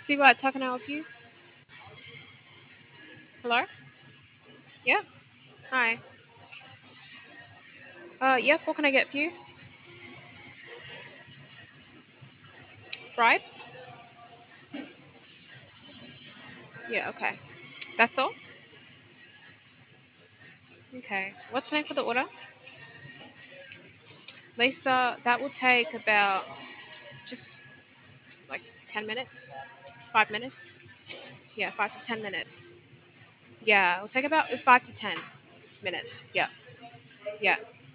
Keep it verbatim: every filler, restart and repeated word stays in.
See what? How can I help you? Hello? Yeah. Hi. Uh, yes. What can I get for you? Fries? Yeah. Okay. That's all. Okay. What's the name for the order? Lisa, that will take about just like ten minutes, five minutes. Yeah, five to ten minutes. Yeah, it'll take about five to ten minutes. Yeah. Yeah.